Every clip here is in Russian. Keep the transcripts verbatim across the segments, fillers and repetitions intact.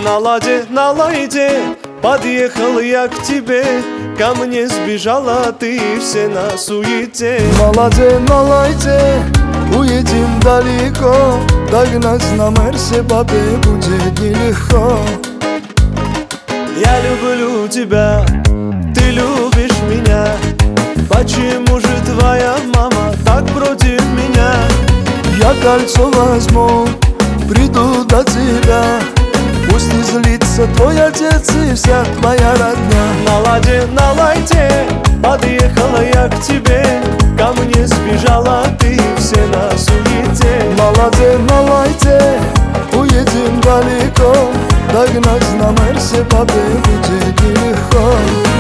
На ладе, на лайте, подъехал я к тебе. Ко мне сбежала ты, все на суете. На ладе, на лайте, уедем далеко. Догнать на Мерсе бабе будет нелегко. Я люблю тебя, ты любишь меня. Почему же твоя мама так против меня? Я кольцо возьму, приду до тебя. Пусть не злится твой отец и вся твоя родня. На ладе, на лайте, подъехала я к тебе. Ко мне сбежала ты, все на суете. На ладе, на лайте, уедем далеко. Догнать на Мерсе бабе будет нелегко.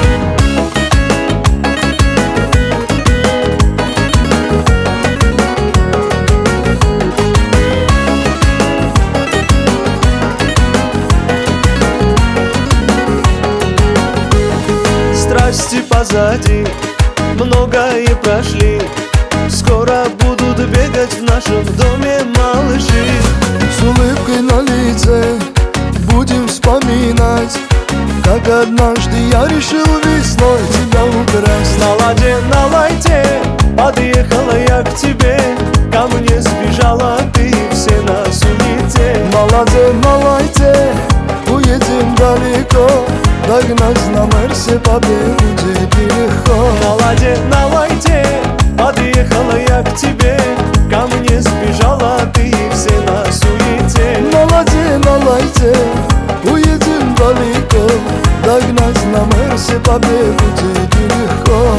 Страсти позади, многое прошли. Скоро будут бегать в нашем доме малыши. С улыбкой на лице будем вспоминать, как однажды я решил весной тебя украсть. На ладе, на лайте, подъехала я к тебе. Ко мне сбежала ты, все на суете. На ладе, на лайте, уедем далеко. Догнать на Мерсе бабе будет нелегко. На ладе, на лайте, подъехала я к тебе. Ко мне сбежала ты, все на суете. На ладе, на лайте, уедем далеко. Догнать на Мерсе бабе будет нелегко.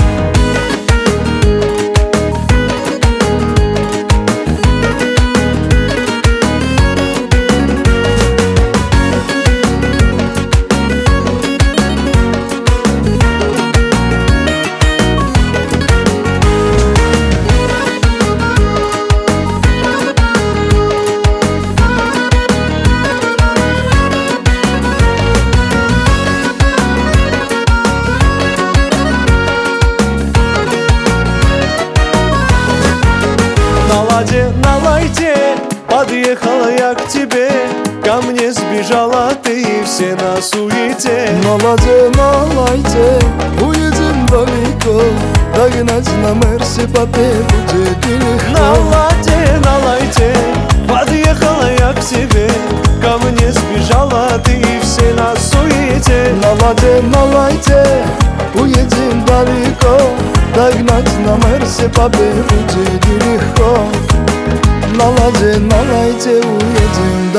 На ладе, на лайте, подъехала я к тебе. Ко мне сбежала ты, все на суете. На ладе, на лайте, уедем далеко. Догнать на Мерсе бабе будет нелегко. На ладе, на лайте, подъехала я к тебе. Ко мне сбежала ты, все на суете. На ладе, на лайте, уедем далеко. Догнать на Мерсе бабе будет нелегко. На ладе, на лайте, уедем